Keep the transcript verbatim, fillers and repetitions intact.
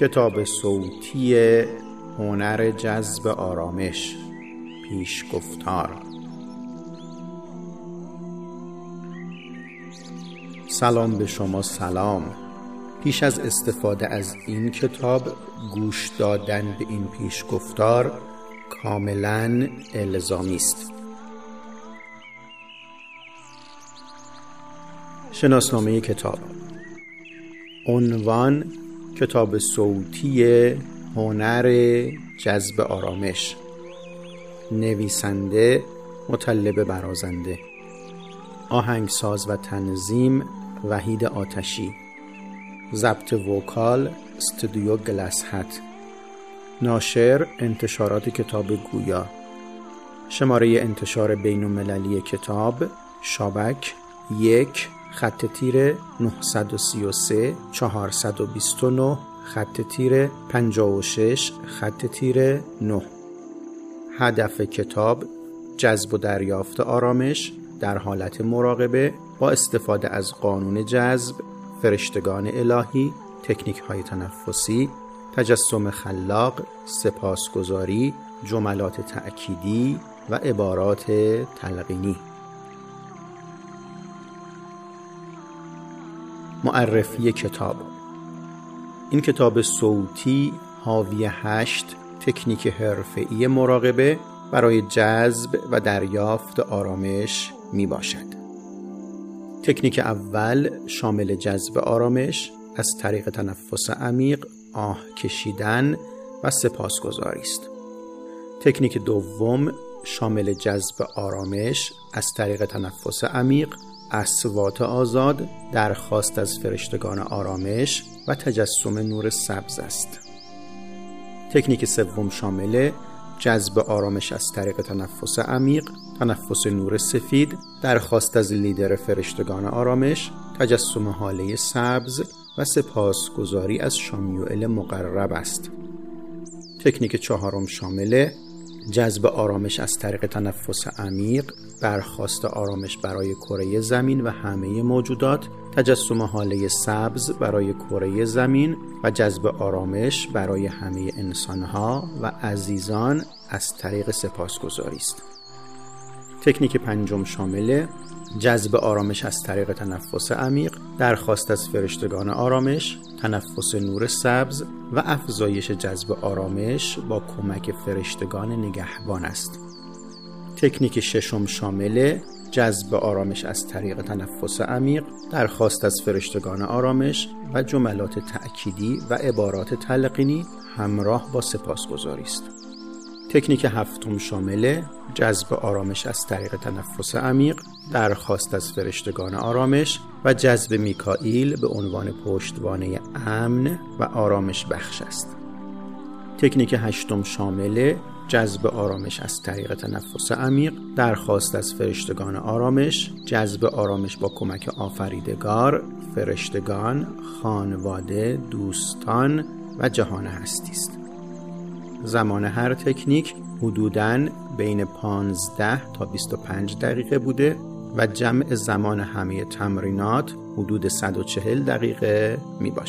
کتاب صوتی هنر جذب آرامش، پیشگفتار. سلام به شما. سلام. پیش از استفاده از این کتاب، گوش دادن به این پیشگفتار کاملاً الزامی است. شناسنامه کتاب. عنوان: کتاب صوتی هنر جذب آرامش. نویسنده: مطلب برازنده. آهنگساز و تنظیم: وحید آتشی. ضبط وکال: استودیو گلاس هت. ناشر: انتشارات کتاب گویا. شماره انتشار بین المللی کتاب: شابک یک خط تیره نهصد و سی و سه چهارصد و بیست و نه خط تیره پنجاه و شش خط تیره نه. هدف کتاب: جذب و دریافت آرامش در حالت مراقبه با استفاده از قانون جذب، فرشتگان الهی، تکنیک های تنفسی، تجسم خلاق، سپاسگزاری، جملات تأکیدی و عبارات تلقینی. معرفی کتاب. این کتاب صوتی حاوی هشت تکنیک حرفه‌ای مراقبه برای جذب و دریافت آرامش می باشد. تکنیک اول شامل جذب آرامش از طریق تنفس عمیق، آه کشیدن و سپاسگزاری است. تکنیک دوم شامل جذب آرامش از طریق تنفس عمیق، اصوات آزاد، درخواست از فرشتگان آرامش و تجسم نور سبز است. تکنیک سوم شامل جذب آرامش از طریق تنفس عمیق، تنفس نور سفید، درخواست از لیدر فرشتگان آرامش، تجسم هاله سبز و سپاسگزاری از شامیوئل مقرب است. تکنیک چهارم شامل جذب آرامش از طریق تنفس عمیق، درخواست آرامش برای کره زمین و همه موجودات، تجسم هاله سبز برای کره زمین و جذب آرامش برای همه انسانها و عزیزان از طریق سپاسگزاری است. تکنیک پنجم شامل جذب آرامش از طریق تنفس عمیق، درخواست از فرشتگان آرامش، تنفس نور سبز و افزایش جذب آرامش با کمک فرشتگان نگهبان است. تکنیک ششم شامل جذب آرامش از طریق تنفس عمیق، درخواست از فرشتگان آرامش و جملات تأکیدی و عبارات تلقینی همراه با سپاسگزاری است. تکنیک هفتم شامل جذب آرامش از طریق تنفس عمیق، درخواست از فرشتگان آرامش و جذب میکائیل به عنوان پشتوانه امن و آرامش بخش است. تکنیک هشتم شامل جذب آرامش از طریق تنفس عمیق، درخواست از فرشتگان آرامش، جذب آرامش با کمک آفریدگار، فرشتگان، خانواده، دوستان و جهان هستی است. زمان هر تکنیک حدوداً بین پانزده تا بیست و پنج دقیقه بوده و جمع زمان همه تمرینات حدود صد و چهل دقیقه می باشد.